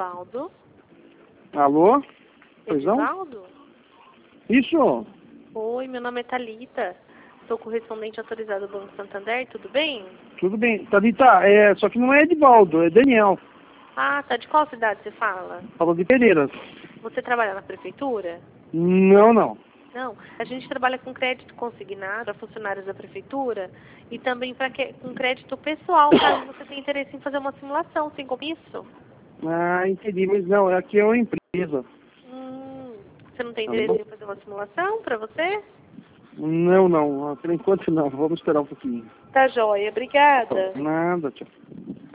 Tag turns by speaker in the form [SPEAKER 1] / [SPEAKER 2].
[SPEAKER 1] Edivaldo.
[SPEAKER 2] Alô? Pois não?
[SPEAKER 1] Edivaldo?
[SPEAKER 2] Isso?
[SPEAKER 1] Oi, meu nome é Thalita. Sou correspondente autorizado do Banco Santander, tudo bem?
[SPEAKER 2] Tudo bem. Thalita, só que não é Edivaldo, é Daniel.
[SPEAKER 1] Ah, tá. De qual cidade você fala?
[SPEAKER 2] Falou de Pereiras.
[SPEAKER 1] Você trabalha na prefeitura?
[SPEAKER 2] Não, não.
[SPEAKER 1] Não. A gente trabalha com crédito consignado para funcionários da prefeitura e também com crédito pessoal, caso você tenha interesse em fazer uma simulação, sem compromisso.
[SPEAKER 2] Ah, entendi, mas não, aqui é uma empresa.
[SPEAKER 1] Você não tem
[SPEAKER 2] Tá
[SPEAKER 1] interesse
[SPEAKER 2] bom?
[SPEAKER 1] em fazer uma simulação para você?
[SPEAKER 2] Não, não. Por enquanto não. Vamos esperar um pouquinho.
[SPEAKER 1] Tá joia. Obrigada.
[SPEAKER 2] Nada, tchau.